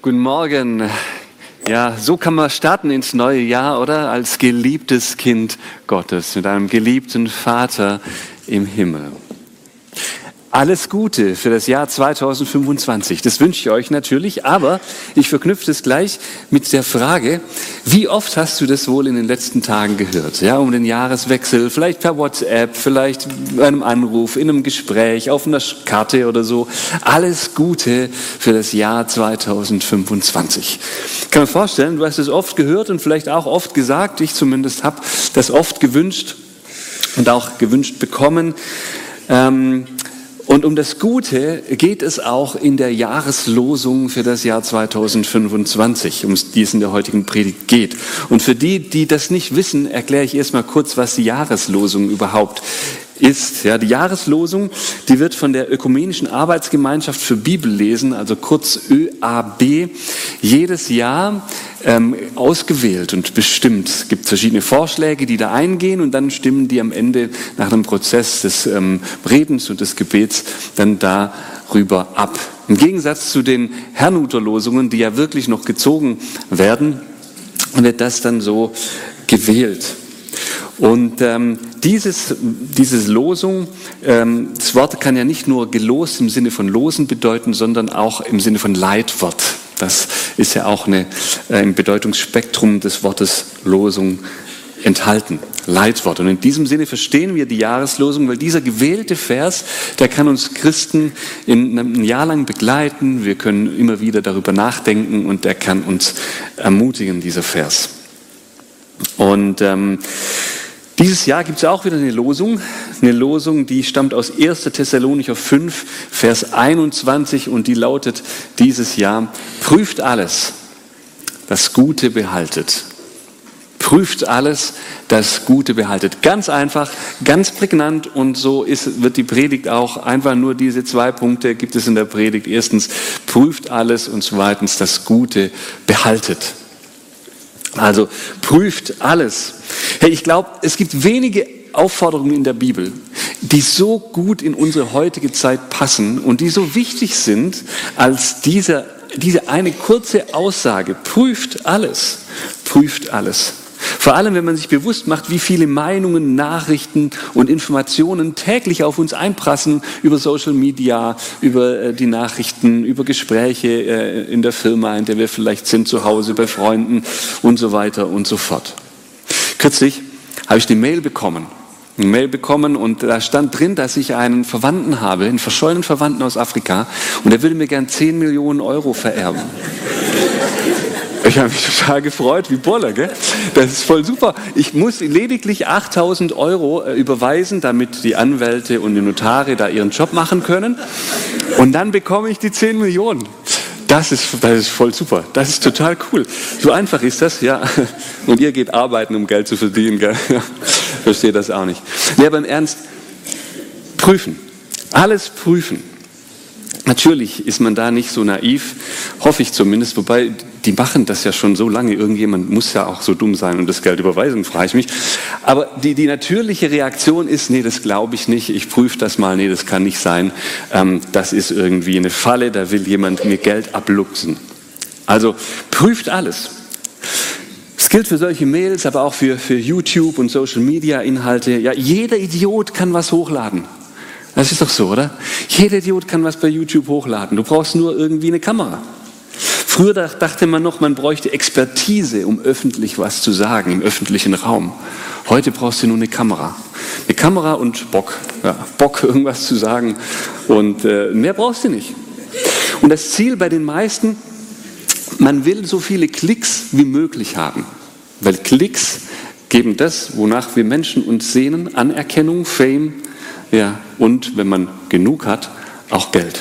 Guten Morgen. Ja, so kann man starten ins neue Jahr, oder? Als geliebtes Kind Gottes, mit einem geliebten Vater im Himmel. Alles Gute für das Jahr 2025. Das wünsche ich euch natürlich, aber ich verknüpfe es gleich mit der Frage, wie oft hast du das wohl in den letzten Tagen gehört? Ja, um den Jahreswechsel, vielleicht per WhatsApp, vielleicht bei einem Anruf, in einem Gespräch, auf einer Karte oder so. Alles Gute für das Jahr 2025. Ich kann mir vorstellen, du hast es oft gehört und vielleicht auch oft gesagt, ich zumindest habe das oft gewünscht und auch gewünscht bekommen. Und um das Gute geht es auch in der Jahreslosung für das Jahr 2025, um die es in der heutigen Predigt geht. Und für die, die das nicht wissen, erkläre ich erstmal kurz, was die Jahreslosung überhaupt ist. Ja, die Jahreslosung, die wird von der Ökumenischen Arbeitsgemeinschaft für Bibellesen, also kurz ÖAB, jedes Jahr ausgewählt und bestimmt. Es gibt verschiedene Vorschläge, die da eingehen und dann stimmen die am Ende nach einem Prozess des Redens und des Gebets dann darüber ab. Im Gegensatz zu den Herrnhuter-Losungen, die ja wirklich noch gezogen werden, wird das dann so gewählt. Und diese Losung, das Wort kann ja nicht nur gelost im Sinne von losen bedeuten, sondern auch im Sinne von Leitwort. Das ist ja auch im Bedeutungsspektrum des Wortes Losung enthalten. Leitwort. Und in diesem Sinne verstehen wir die Jahreslosung, weil dieser gewählte Vers, der kann uns Christen ein Jahr lang begleiten. Wir können immer wieder darüber nachdenken und der kann uns ermutigen, dieser Vers. Und dieses Jahr gibt es auch wieder eine Losung, die stammt aus 1. Thessalonicher 5, Vers 21 und die lautet dieses Jahr: Prüft alles, das Gute behaltet. Prüft alles, das Gute behaltet. Ganz einfach, ganz prägnant und so wird die Predigt auch einfach nur diese 2 Punkte gibt es in der Predigt. Erstens, prüft alles und zweitens, das Gute behaltet. Also prüft alles. Hey, ich glaube, es gibt wenige Aufforderungen in der Bibel, die so gut in unsere heutige Zeit passen und die so wichtig sind als diese eine kurze Aussage. Prüft alles. Prüft alles. Vor allem, wenn man sich bewusst macht, wie viele Meinungen, Nachrichten und Informationen täglich auf uns einprassen über Social Media, über die Nachrichten, über Gespräche in der Firma, in der wir vielleicht sind, zu Hause, bei Freunden und so weiter und so fort. Kürzlich habe ich eine Mail bekommen und da stand drin, dass ich einen Verwandten habe, einen verschollenen Verwandten aus Afrika und der würde mir gern 10 Millionen Euro vererben. Ich habe mich total gefreut, wie Bolle, gell? Das ist voll super. Ich muss lediglich 8.000 Euro überweisen, damit die Anwälte und die Notare da ihren Job machen können. Und dann bekomme ich die 10 Millionen. Das ist voll super. Das ist total cool. So einfach ist das, ja. Und ihr geht arbeiten, um Geld zu verdienen, gell? Verstehe das auch nicht. Ja, aber im Ernst, prüfen. Alles prüfen. Natürlich ist man da nicht so naiv, hoffe ich zumindest, wobei die machen das ja schon so lange. Irgendjemand muss ja auch so dumm sein und das Geld überweisen, frage ich mich. Aber die natürliche Reaktion ist, nee, das glaube ich nicht, ich prüfe das mal, nee, das kann nicht sein. Das ist irgendwie eine Falle, da will jemand mir Geld abluchsen. Also prüft alles. Es gilt für solche Mails, aber auch für YouTube und Social Media Inhalte. Ja, jeder Idiot kann was hochladen. Das ist doch so, oder? Jeder Idiot kann was bei YouTube hochladen. Du brauchst nur irgendwie eine Kamera. Früher dachte man noch, man bräuchte Expertise, um öffentlich was zu sagen, im öffentlichen Raum. Heute brauchst du nur eine Kamera. Eine Kamera und Bock. Ja, Bock, irgendwas zu sagen. Und mehr brauchst du nicht. Und das Ziel bei den meisten, man will so viele Klicks wie möglich haben. Weil Klicks geben das, wonach wir Menschen uns sehnen, Anerkennung, Fame, ja, und wenn man genug hat, auch Geld.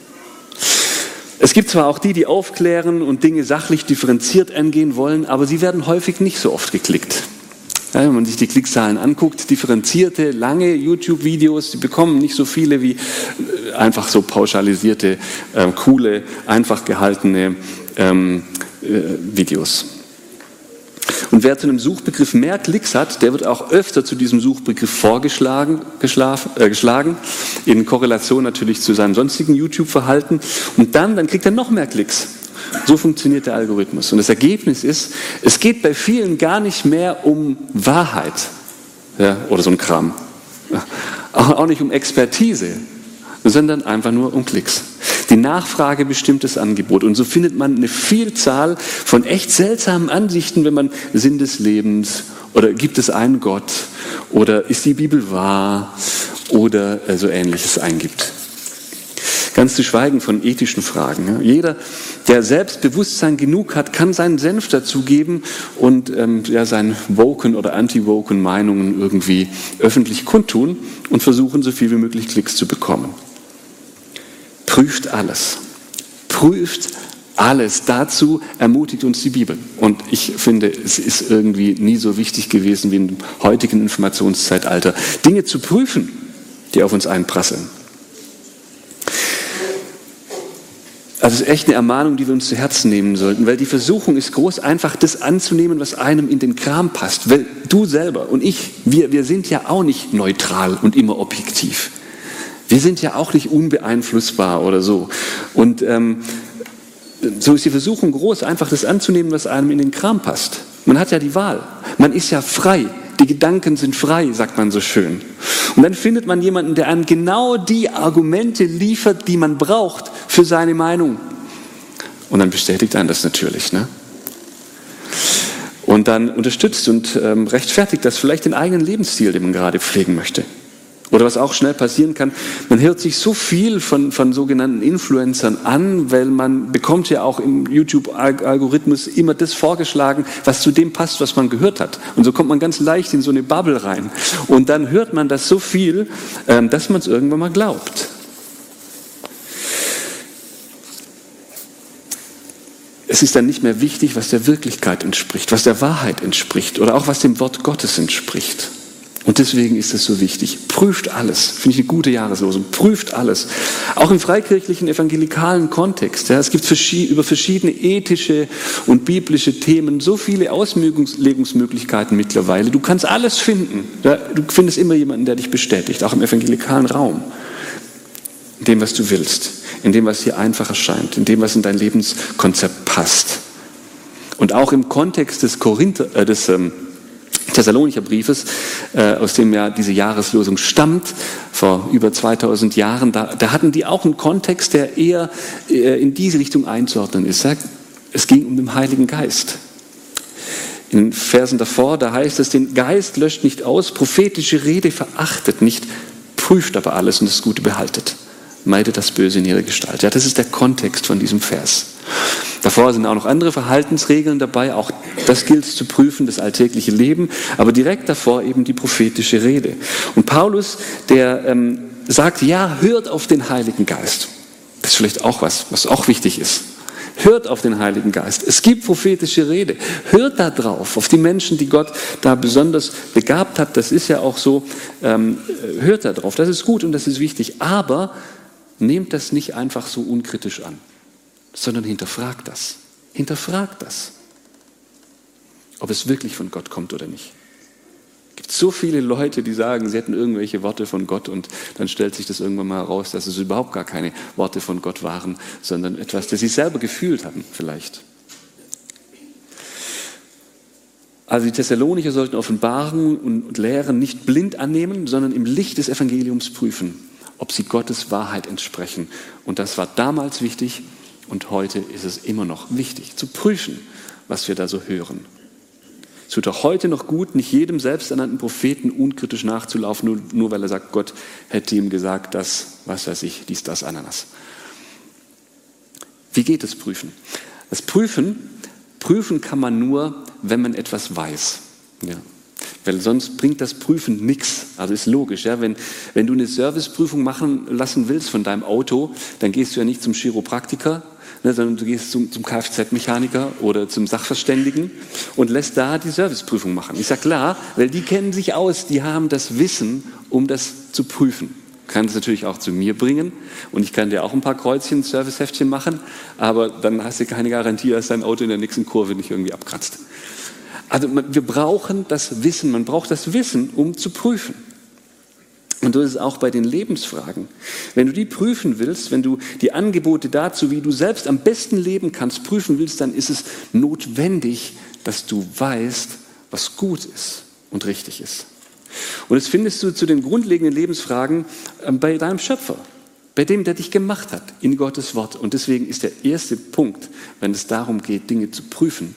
Es gibt zwar auch die aufklären und Dinge sachlich differenziert angehen wollen, aber sie werden häufig nicht so oft geklickt. Ja, wenn man sich die Klickzahlen anguckt, differenzierte, lange YouTube-Videos, die bekommen nicht so viele wie einfach so pauschalisierte, coole, einfach gehaltene Videos. Und wer zu einem Suchbegriff mehr Klicks hat, der wird auch öfter zu diesem Suchbegriff vorgeschlagen, in Korrelation natürlich zu seinem sonstigen YouTube-Verhalten. Und dann kriegt er noch mehr Klicks. So funktioniert der Algorithmus. Und das Ergebnis ist, es geht bei vielen gar nicht mehr um Wahrheit, ja, oder so ein Kram. Ja, auch nicht um Expertise, sondern einfach nur um Klicks. Die Nachfrage bestimmt das Angebot. Und so findet man eine Vielzahl von echt seltsamen Ansichten, wenn man Sinn des Lebens oder gibt es einen Gott oder ist die Bibel wahr oder so Ähnliches eingibt. Ganz zu schweigen von ethischen Fragen. Jeder, der Selbstbewusstsein genug hat, kann seinen Senf dazugeben und seine woken oder anti-woken Meinungen irgendwie öffentlich kundtun und versuchen, so viel wie möglich Klicks zu bekommen. Prüft alles. Prüft alles. Dazu ermutigt uns die Bibel. Und ich finde, es ist irgendwie nie so wichtig gewesen wie im heutigen Informationszeitalter, Dinge zu prüfen, die auf uns einprasseln. Also es ist echt eine Ermahnung, die wir uns zu Herzen nehmen sollten, weil die Versuchung ist groß, einfach das anzunehmen, was einem in den Kram passt. Weil du selber und ich, wir sind ja auch nicht neutral und immer objektiv. Wir sind ja auch nicht unbeeinflussbar oder so. Und so ist die Versuchung groß, einfach das anzunehmen, was einem in den Kram passt. Man hat ja die Wahl. Man ist ja frei. Die Gedanken sind frei, sagt man so schön. Und dann findet man jemanden, der einem genau die Argumente liefert, die man braucht für seine Meinung. Und dann bestätigt einen das natürlich, ne? Und dann unterstützt und rechtfertigt das vielleicht den eigenen Lebensstil, den man gerade pflegen möchte. Oder was auch schnell passieren kann, man hört sich so viel von sogenannten Influencern an, weil man bekommt ja auch im YouTube-Algorithmus immer das vorgeschlagen, was zu dem passt, was man gehört hat. Und so kommt man ganz leicht in so eine Bubble rein. Und dann hört man das so viel, dass man es irgendwann mal glaubt. Es ist dann nicht mehr wichtig, was der Wirklichkeit entspricht, was der Wahrheit entspricht oder auch was dem Wort Gottes entspricht. Und deswegen ist es so wichtig. Prüft alles. Finde ich eine gute Jahreslosung. Prüft alles. Auch im freikirchlichen, evangelikalen Kontext. Ja, es gibt über verschiedene ethische und biblische Themen so viele Auslegungsmöglichkeiten mittlerweile. Du kannst alles finden. Ja, du findest immer jemanden, der dich bestätigt, auch im evangelikalen Raum. In dem, was du willst. In dem, was dir einfach erscheint. In dem, was in dein Lebenskonzept passt. Und auch im Kontext des Thessalonicher Briefes, aus dem ja diese Jahreslosung stammt, vor über 2000 Jahren, da hatten die auch einen Kontext, der eher in diese Richtung einzuordnen ist. Es ging um den Heiligen Geist. In den Versen davor, da heißt es, den Geist löscht nicht aus, prophetische Rede verachtet nicht, prüft aber alles und das Gute behaltet. Meidet das Böse in ihrer Gestalt. Ja, das ist der Kontext von diesem Vers. Davor sind auch noch andere Verhaltensregeln dabei, auch das gilt zu prüfen, das alltägliche Leben, aber direkt davor eben die prophetische Rede. Und Paulus, der sagt, ja, hört auf den Heiligen Geist. Das ist vielleicht auch was auch wichtig ist. Hört auf den Heiligen Geist. Es gibt prophetische Rede. Hört da drauf, auf die Menschen, die Gott da besonders begabt hat. Das ist ja auch so. Hört da drauf. Das ist gut und das ist wichtig. Aber nehmt das nicht einfach so unkritisch an, sondern hinterfragt das. Hinterfragt das, ob es wirklich von Gott kommt oder nicht. Es gibt so viele Leute, die sagen, sie hätten irgendwelche Worte von Gott und dann stellt sich das irgendwann mal heraus, dass es überhaupt gar keine Worte von Gott waren, sondern etwas, das sie selber gefühlt haben vielleicht. Also die Thessalonicher sollten Offenbarungen und Lehren nicht blind annehmen, sondern im Licht des Evangeliums prüfen, ob sie Gottes Wahrheit entsprechen. Und das war damals wichtig und heute ist es immer noch wichtig, zu prüfen, was wir da so hören. Es tut auch heute noch gut, nicht jedem selbsternannten Propheten unkritisch nachzulaufen, nur weil er sagt, Gott hätte ihm gesagt, dass, was weiß ich, dies, das, Ananas. Wie geht es Prüfen? Das Prüfen kann man nur, wenn man etwas weiß. Ja. Weil sonst bringt das Prüfen nichts. Also ist logisch. Ja? Wenn du eine Serviceprüfung machen lassen willst von deinem Auto, dann gehst du ja nicht zum Chiropraktiker, ne, sondern du gehst zum Kfz-Mechaniker oder zum Sachverständigen und lässt da die Serviceprüfung machen. Ist ja klar, weil die kennen sich aus, die haben das Wissen, um das zu prüfen. Du kannst es natürlich auch zu mir bringen und ich kann dir auch ein paar Kreuzchen, Serviceheftchen machen, aber dann hast du keine Garantie, dass dein Auto in der nächsten Kurve nicht irgendwie abkratzt. Also wir brauchen das Wissen, man braucht das Wissen, um zu prüfen. Und so ist es auch bei den Lebensfragen. Wenn du die prüfen willst, wenn du die Angebote dazu, wie du selbst am besten leben kannst, prüfen willst, dann ist es notwendig, dass du weißt, was gut ist und richtig ist. Und das findest du zu den grundlegenden Lebensfragen bei deinem Schöpfer, bei dem, der dich gemacht hat, in Gottes Wort. Und deswegen ist der erste Punkt, wenn es darum geht, Dinge zu prüfen,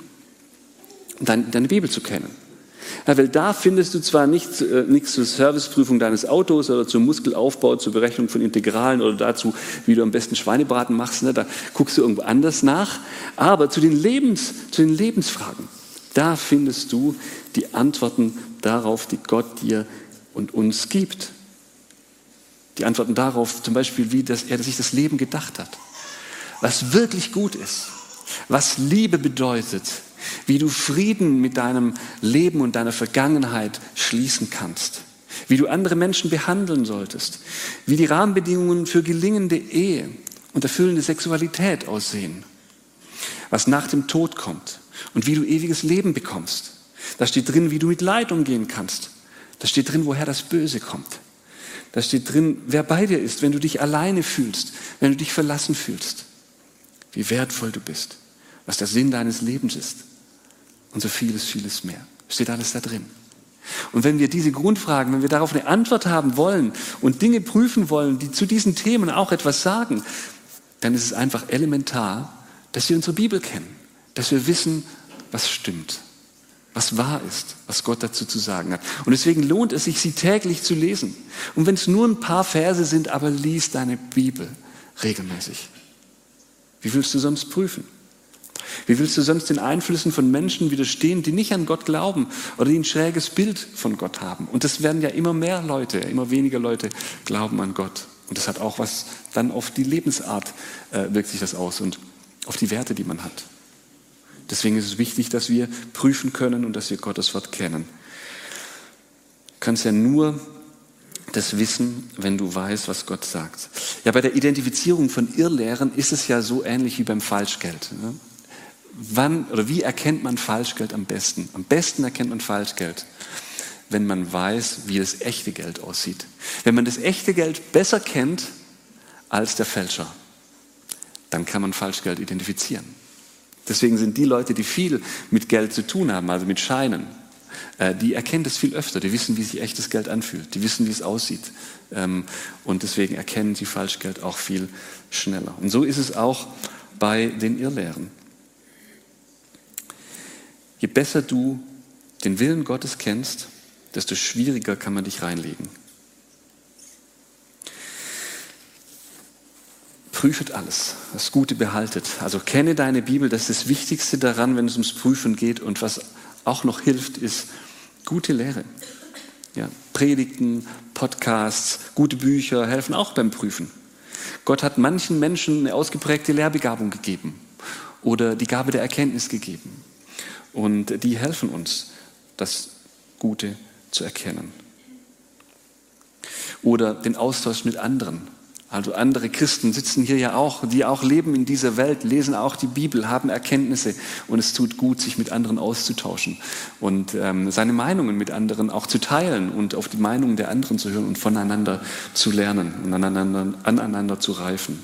deine Bibel zu kennen. Ja, weil da findest du zwar nichts zur Serviceprüfung deines Autos oder zum Muskelaufbau, zur Berechnung von Integralen oder dazu, wie du am besten Schweinebraten machst, ne, da guckst du irgendwo anders nach, aber zu den Lebensfragen, da findest du die Antworten darauf, die Gott dir und uns gibt. Die Antworten darauf, zum Beispiel, wie er sich das Leben gedacht hat, was wirklich gut ist, was Liebe bedeutet, wie du Frieden mit deinem Leben und deiner Vergangenheit schließen kannst, wie du andere Menschen behandeln solltest, wie die Rahmenbedingungen für gelingende Ehe und erfüllende Sexualität aussehen, was nach dem Tod kommt und wie du ewiges Leben bekommst. Da steht drin, wie du mit Leid umgehen kannst. Da steht drin, woher das Böse kommt. Da steht drin, wer bei dir ist, wenn du dich alleine fühlst, wenn du dich verlassen fühlst, wie wertvoll du bist, was der Sinn deines Lebens ist. Und so vieles, vieles mehr. Steht alles da drin. Und wenn wir diese Grundfragen, wenn wir darauf eine Antwort haben wollen und Dinge prüfen wollen, die zu diesen Themen auch etwas sagen, dann ist es einfach elementar, dass wir unsere Bibel kennen, dass wir wissen, was stimmt, was wahr ist, was Gott dazu zu sagen hat. Und deswegen lohnt es sich, sie täglich zu lesen. Und wenn es nur ein paar Verse sind, aber lies deine Bibel regelmäßig. Wie willst du sonst prüfen? Wie willst du sonst den Einflüssen von Menschen widerstehen, die nicht an Gott glauben oder die ein schräges Bild von Gott haben? Und das werden ja immer mehr Leute, immer weniger Leute glauben an Gott. Und das hat auch was dann auf die Lebensart wirkt sich das aus und auf die Werte, die man hat. Deswegen ist es wichtig, dass wir prüfen können und dass wir Gottes Wort kennen. Du kannst ja nur das wissen, wenn du weißt, was Gott sagt. Ja, bei der Identifizierung von Irrlehren ist es ja so ähnlich wie beim Falschgeld. Ne? Wann oder wie erkennt man Falschgeld am besten? Am besten erkennt man Falschgeld, wenn man weiß, wie das echte Geld aussieht. Wenn man das echte Geld besser kennt als der Fälscher, dann kann man Falschgeld identifizieren. Deswegen sind die Leute, die viel mit Geld zu tun haben, also mit Scheinen, die erkennen das viel öfter. Die wissen, wie sich echtes Geld anfühlt. Die wissen, wie es aussieht. Und deswegen erkennen sie Falschgeld auch viel schneller. Und so ist es auch bei den Irrlehren. Je besser du den Willen Gottes kennst, desto schwieriger kann man dich reinlegen. Prüfet alles, das Gute behaltet. Also kenne deine Bibel, das ist das Wichtigste daran, wenn es ums Prüfen geht. Und was auch noch hilft, ist gute Lehre. Ja, Predigten, Podcasts, gute Bücher helfen auch beim Prüfen. Gott hat manchen Menschen eine ausgeprägte Lehrbegabung gegeben oder die Gabe der Erkenntnis gegeben. Und die helfen uns, das Gute zu erkennen. Oder den Austausch mit anderen. Also andere Christen sitzen hier ja auch, die auch leben in dieser Welt, lesen auch die Bibel, haben Erkenntnisse. Und es tut gut, sich mit anderen auszutauschen und seine Meinungen mit anderen auch zu teilen und auf die Meinungen der anderen zu hören und voneinander zu lernen und aneinander zu reifen.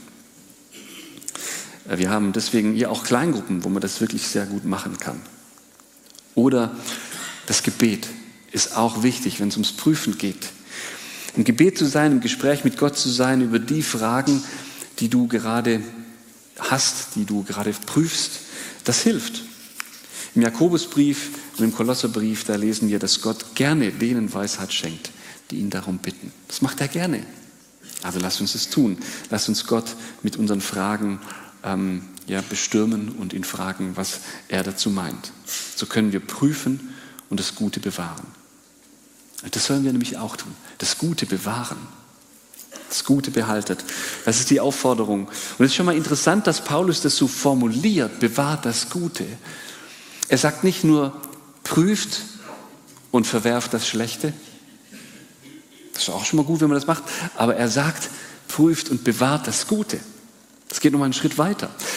Wir haben deswegen hier auch Kleingruppen, wo man das wirklich sehr gut machen kann. Oder das Gebet ist auch wichtig, wenn es ums Prüfen geht. Im Gebet zu sein, im Gespräch mit Gott zu sein über die Fragen, die du gerade hast, die du gerade prüfst, das hilft. Im Jakobusbrief und im Kolosserbrief, da lesen wir, dass Gott gerne denen Weisheit schenkt, die ihn darum bitten. Das macht er gerne. Also lasst uns das tun. Lasst uns Gott mit unseren Fragen bestürmen und ihn fragen, was er dazu meint. So können wir prüfen und das Gute bewahren. Das sollen wir nämlich auch tun. Das Gute bewahren. Das Gute behaltet. Das ist die Aufforderung. Und es ist schon mal interessant, dass Paulus das so formuliert. Bewahrt das Gute. Er sagt nicht nur, prüft und verwerft das Schlechte. Das ist auch schon mal gut, wenn man das macht. Aber er sagt, prüft und bewahrt das Gute. Das geht nochmal einen Schritt weiter.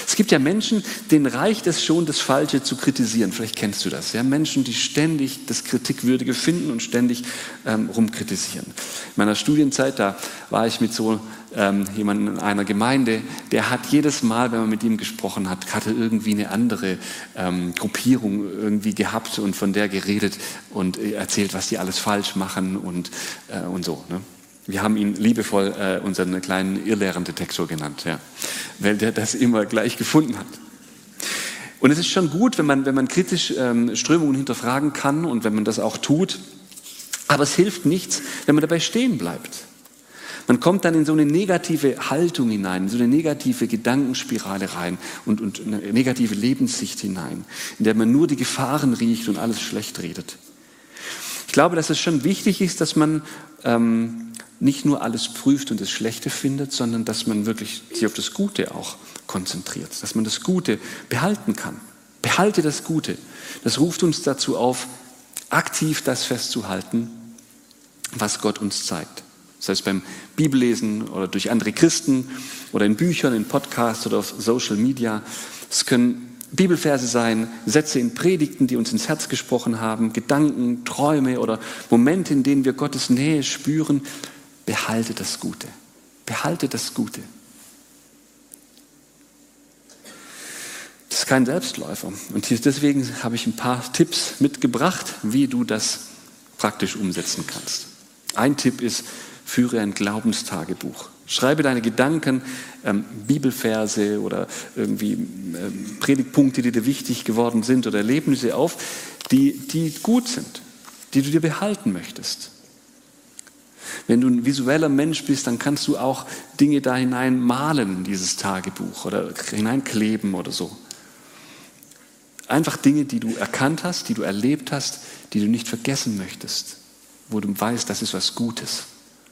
Es gibt ja Menschen, denen reicht es schon, das Falsche zu kritisieren. Vielleicht kennst du das. Ja? Menschen, die ständig das Kritikwürdige finden und ständig rumkritisieren. In meiner Studienzeit, da war ich mit so jemandem in einer Gemeinde, der hat jedes Mal, wenn man mit ihm gesprochen hat, hatte irgendwie eine andere Gruppierung irgendwie gehabt und von der geredet und erzählt, was die alles falsch machen und so. Ne? Wir haben ihn liebevoll unseren kleinen Irrlehrendetektor genannt, ja, weil der das immer gleich gefunden hat. Und es ist schon gut, wenn man kritisch Strömungen hinterfragen kann und wenn man das auch tut, aber es hilft nichts, wenn man dabei stehen bleibt. Man kommt dann in so eine negative Haltung hinein, in so eine negative Gedankenspirale rein und eine negative Lebenssicht hinein, in der man nur die Gefahren riecht und alles schlecht redet. Ich glaube, dass es schon wichtig ist, dass man nicht nur alles prüft und das Schlechte findet, sondern dass man wirklich sich auf das Gute auch konzentriert, dass man das Gute behalten kann. Behalte das Gute. Das ruft uns dazu auf, aktiv das festzuhalten, was Gott uns zeigt. Das heißt beim Bibellesen oder durch andere Christen oder in Büchern, in Podcasts oder auf Social Media. Es können Bibelverse sein, Sätze in Predigten, die uns ins Herz gesprochen haben, Gedanken, Träume oder Momente, in denen wir Gottes Nähe spüren. Behalte das Gute. Behalte das Gute. Das ist kein Selbstläufer. Und deswegen habe ich ein paar Tipps mitgebracht, wie du das praktisch umsetzen kannst. Ein Tipp ist, führe ein Glaubenstagebuch. Schreibe deine Gedanken, Bibelverse oder irgendwie Predigtpunkte, die dir wichtig geworden sind oder Erlebnisse auf, die gut sind, die du dir behalten möchtest. Wenn du ein visueller Mensch bist, dann kannst du auch Dinge da hinein malen in dieses Tagebuch oder hineinkleben oder so. Einfach Dinge, die du erkannt hast, die du erlebt hast, die du nicht vergessen möchtest, wo du weißt, das ist was Gutes.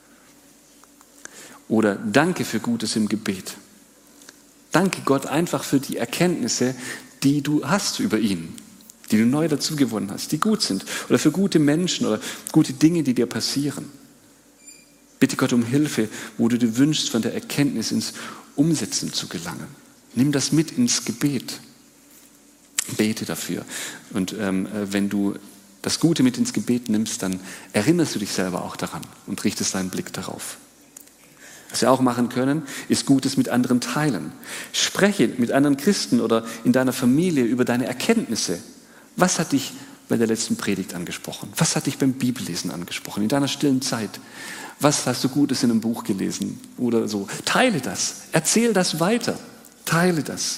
Oder danke für Gutes im Gebet. Danke Gott einfach für die Erkenntnisse, die du hast über ihn, die du neu dazu gewonnen hast, die gut sind. Oder für gute Menschen oder gute Dinge, die dir passieren. Bitte Gott um Hilfe, wo du dir wünschst, von der Erkenntnis ins Umsetzen zu gelangen. Nimm das mit ins Gebet. Bete dafür. Und wenn du das Gute mit ins Gebet nimmst, dann erinnerst du dich selber auch daran und richtest deinen Blick darauf. Was wir auch machen können, ist Gutes mit anderen teilen. Spreche mit anderen Christen oder in deiner Familie über deine Erkenntnisse. Was hat dich bei der letzten Predigt angesprochen? Was hat dich beim Bibellesen angesprochen, in deiner stillen Zeit? Was hast du Gutes in einem Buch gelesen oder so? Teile das, erzähl das weiter, teile das.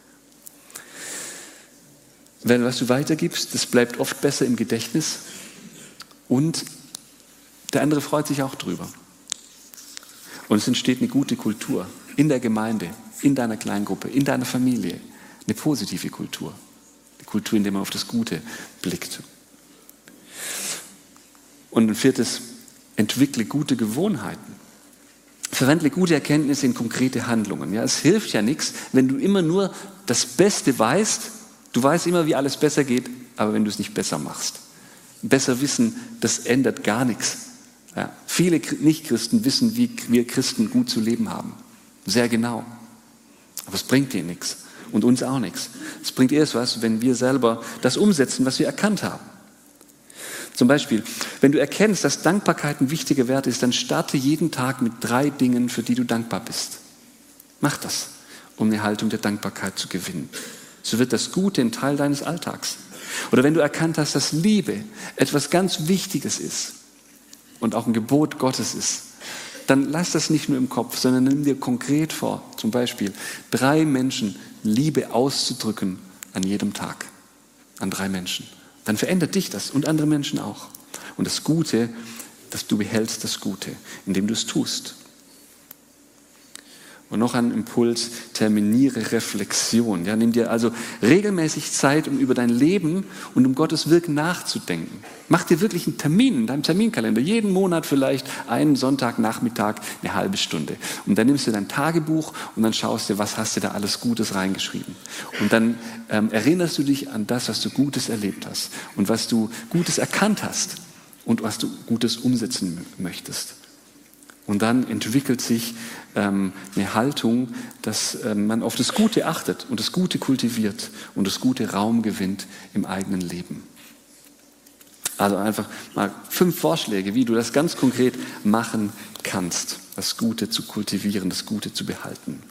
Weil was du weitergibst, das bleibt oft besser im Gedächtnis und der andere freut sich auch drüber. Und es entsteht eine gute Kultur in der Gemeinde, in deiner Kleingruppe, in deiner Familie. Eine positive Kultur. Eine Kultur, in der man auf das Gute blickt. Und ein viertes, entwickle gute Gewohnheiten. Verwandle gute Erkenntnisse in konkrete Handlungen. Ja, es hilft ja nichts, wenn du immer nur das Beste weißt. Du weißt immer, wie alles besser geht, aber wenn du es nicht besser machst. Besser wissen, das ändert gar nichts. Ja, viele Nichtchristen wissen, wie wir Christen gut zu leben haben. Sehr genau. Aber es bringt dir nichts und uns auch nichts. Es bringt erst was, wenn wir selber das umsetzen, was wir erkannt haben. Zum Beispiel, wenn du erkennst, dass Dankbarkeit ein wichtiger Wert ist, dann starte jeden Tag mit 3 Dingen, für die du dankbar bist. Mach das, um eine Haltung der Dankbarkeit zu gewinnen. So wird das Gute ein Teil deines Alltags. Oder wenn du erkannt hast, dass Liebe etwas ganz Wichtiges ist und auch ein Gebot Gottes ist, dann lass das nicht nur im Kopf, sondern nimm dir konkret vor, zum Beispiel 3 Menschen Liebe auszudrücken an jedem Tag, an 3 Menschen. Dann verändert dich das und andere Menschen auch. Und das Gute, dass du behältst das Gute, indem du es tust. Und noch ein Impuls, terminiere Reflexion. Ja, nimm dir also regelmäßig Zeit, um über dein Leben und um Gottes Wirken nachzudenken. Mach dir wirklich einen Termin in deinem Terminkalender. Jeden Monat vielleicht einen Sonntagnachmittag, eine halbe Stunde. Und dann nimmst du dein Tagebuch und dann schaust du, was hast du da alles Gutes reingeschrieben. Und dann erinnerst du dich an das, was du Gutes erlebt hast und was du Gutes erkannt hast und was du Gutes umsetzen möchtest. Und dann entwickelt sich eine Haltung, dass man auf das Gute achtet und das Gute kultiviert und das Gute Raum gewinnt im eigenen Leben. Also einfach mal 5 Vorschläge, wie du das ganz konkret machen kannst, das Gute zu kultivieren, das Gute zu behalten.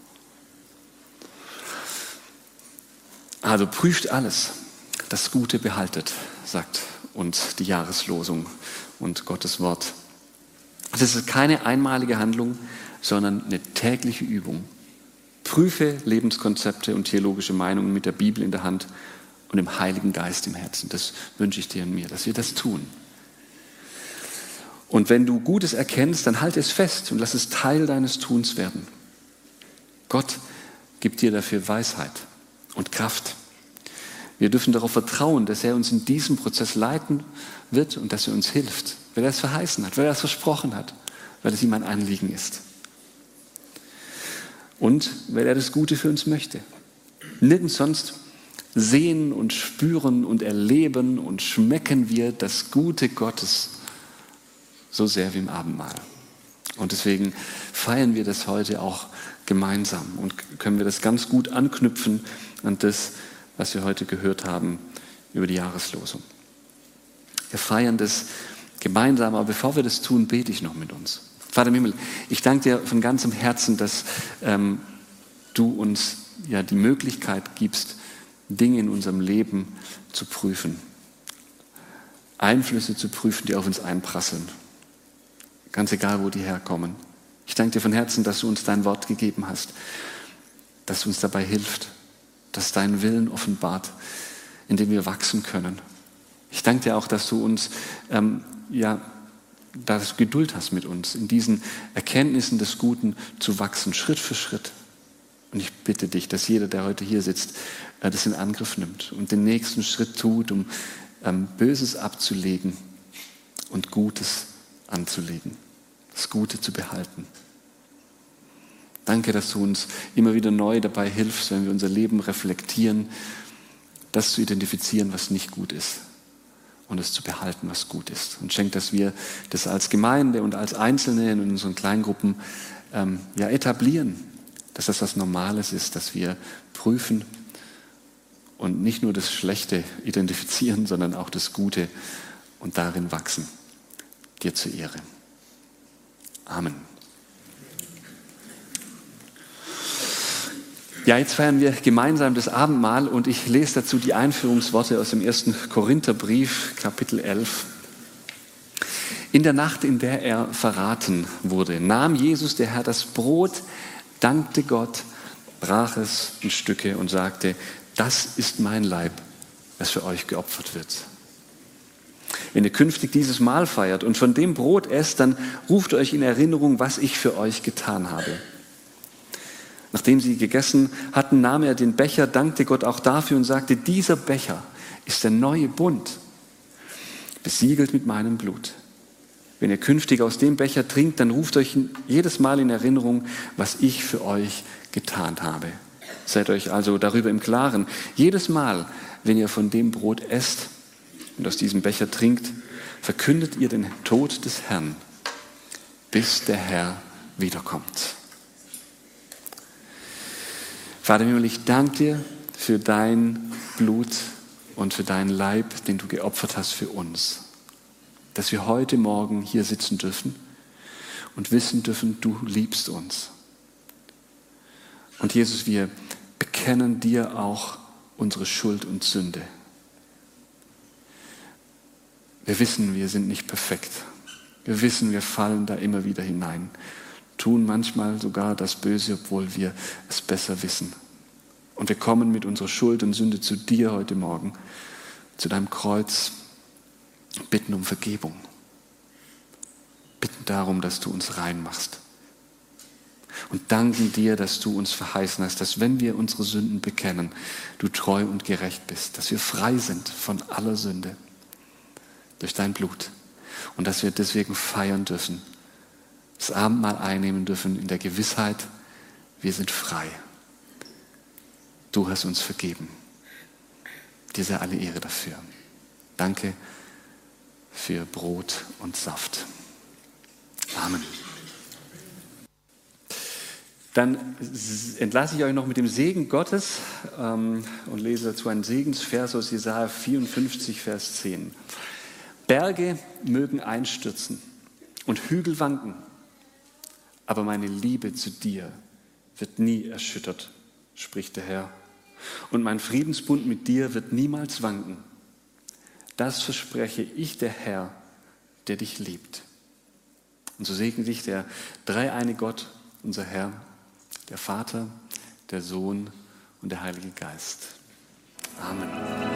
Also prüft alles, das Gute behaltet, sagt uns die Jahreslosung und Gottes Wort. Das ist keine einmalige Handlung, sondern eine tägliche Übung. Prüfe Lebenskonzepte und theologische Meinungen mit der Bibel in der Hand und dem Heiligen Geist im Herzen. Das wünsche ich dir und mir, dass wir das tun. Und wenn du Gutes erkennst, dann halte es fest und lass es Teil deines Tuns werden. Gott gibt dir dafür Weisheit und Kraft. Wir dürfen darauf vertrauen, dass er uns in diesem Prozess leiten wird und dass er uns hilft, weil er es verheißen hat, weil er es versprochen hat, weil es ihm ein Anliegen ist. Und weil er das Gute für uns möchte. Nirgends sonst sehen und spüren und erleben und schmecken wir das Gute Gottes so sehr wie im Abendmahl. Und deswegen feiern wir das heute auch gemeinsam und können wir das ganz gut anknüpfen an das, was wir heute gehört haben über die Jahreslosung. Wir feiern das gemeinsam, aber bevor wir das tun, bete ich noch mit uns. Vater im Himmel, ich danke dir von ganzem Herzen, dass du uns ja die Möglichkeit gibst, Dinge in unserem Leben zu prüfen. Einflüsse zu prüfen, die auf uns einprasseln. Ganz egal, wo die herkommen. Ich danke dir von Herzen, dass du uns dein Wort gegeben hast, dass du uns dabei hilft, dass dein Willen offenbart, in dem wir wachsen können. Ich danke dir auch, dass du uns dass du Geduld hast mit uns, in diesen Erkenntnissen des Guten zu wachsen, Schritt für Schritt. Und ich bitte dich, dass jeder, der heute hier sitzt, das in Angriff nimmt und den nächsten Schritt tut, um Böses abzulegen und Gutes anzulegen, das Gute zu behalten. Danke, dass du uns immer wieder neu dabei hilfst, wenn wir unser Leben reflektieren, das zu identifizieren, was nicht gut ist und es zu behalten, was gut ist. Und schenk, dass wir das als Gemeinde und als Einzelne in unseren Kleingruppen etablieren, dass das was Normales ist, dass wir prüfen und nicht nur das Schlechte identifizieren, sondern auch das Gute und darin wachsen. Dir zur Ehre. Amen. Ja, jetzt feiern wir gemeinsam das Abendmahl und ich lese dazu die Einführungsworte aus dem 1. Korintherbrief, Kapitel 11. In der Nacht, in der er verraten wurde, nahm Jesus, der Herr, das Brot, dankte Gott, brach es in Stücke und sagte, das ist mein Leib, das für euch geopfert wird. Wenn ihr künftig dieses Mahl feiert und von dem Brot esst, dann ruft euch in Erinnerung, was ich für euch getan habe. Nachdem sie gegessen hatten, nahm er den Becher, dankte Gott auch dafür und sagte, dieser Becher ist der neue Bund, besiegelt mit meinem Blut. Wenn ihr künftig aus dem Becher trinkt, dann ruft euch jedes Mal in Erinnerung, was ich für euch getan habe. Seid euch also darüber im Klaren. Jedes Mal, wenn ihr von dem Brot esst und aus diesem Becher trinkt, verkündet ihr den Tod des Herrn, bis der Herr wiederkommt. Vater im Himmel, ich danke dir für dein Blut und für deinen Leib, den du geopfert hast für uns. Dass wir heute Morgen hier sitzen dürfen und wissen dürfen, du liebst uns. Und Jesus, wir bekennen dir auch unsere Schuld und Sünde. Wir wissen, wir sind nicht perfekt. Wir wissen, wir fallen da immer wieder hinein. Tun manchmal sogar das Böse, obwohl wir es besser wissen. Und wir kommen mit unserer Schuld und Sünde zu dir heute Morgen, zu deinem Kreuz, bitten um Vergebung. Bitten darum, dass du uns rein machst. Und danken dir, dass du uns verheißen hast, dass wenn wir unsere Sünden bekennen, du treu und gerecht bist, dass wir frei sind von aller Sünde durch dein Blut und dass wir deswegen feiern dürfen, das Abendmahl einnehmen dürfen in der Gewissheit, wir sind frei. Du hast uns vergeben. Dir sei alle Ehre dafür. Danke für Brot und Saft. Amen. Dann entlasse ich euch noch mit dem Segen Gottes und lese dazu einen Segensvers aus Jesaja 54, Vers 10. Berge mögen einstürzen und Hügel wanken, aber meine Liebe zu dir wird nie erschüttert, spricht der Herr. Und mein Friedensbund mit dir wird niemals wanken. Das verspreche ich, der Herr, der dich liebt. Und so segne dich der dreieine Gott, unser Herr, der Vater, der Sohn und der Heilige Geist. Amen.